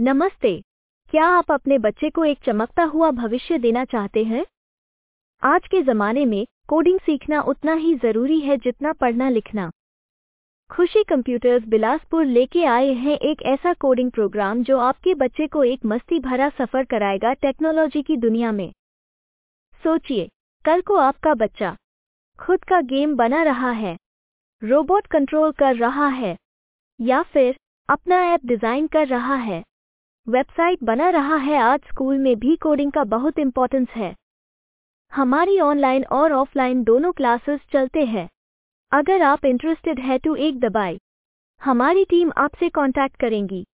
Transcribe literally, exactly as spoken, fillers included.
नमस्ते। क्या आप अपने बच्चे को एक चमकता हुआ भविष्य देना चाहते हैं? आज के ज़माने में कोडिंग सीखना उतना ही ज़रूरी है जितना पढ़ना लिखना। खुशी कंप्यूटर्स बिलासपुर लेके आए हैं एक ऐसा कोडिंग प्रोग्राम जो आपके बच्चे को एक मस्ती भरा सफ़र कराएगा टेक्नोलॉजी की दुनिया में। सोचिए, कल को आपका बच्चा खुद का गेम बना रहा है, रोबोट कंट्रोल कर रहा है, या फिर अपना ऐप डिज़ाइन कर रहा है, वेबसाइट बना रहा है। आज स्कूल में भी कोडिंग का बहुत इम्पोर्टेंस है। हमारी ऑनलाइन और ऑफलाइन दोनों क्लासेस चलते हैं। अगर आप इंटरेस्टेड है तो एक दबाएं। हमारी टीम आपसे कांटेक्ट करेंगी।